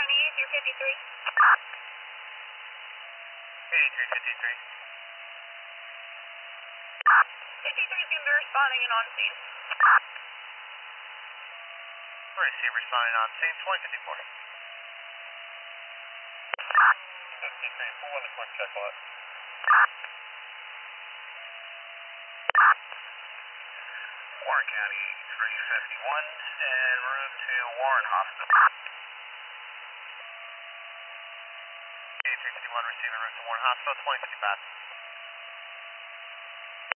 253. 8353. 53 is going to be responding and on scene. Receive responding on scene 2054. 53, pull in a quick check lot. Warren County 351 and room to Warren Hospital. 351 receiving room to Warren Hospital 2055.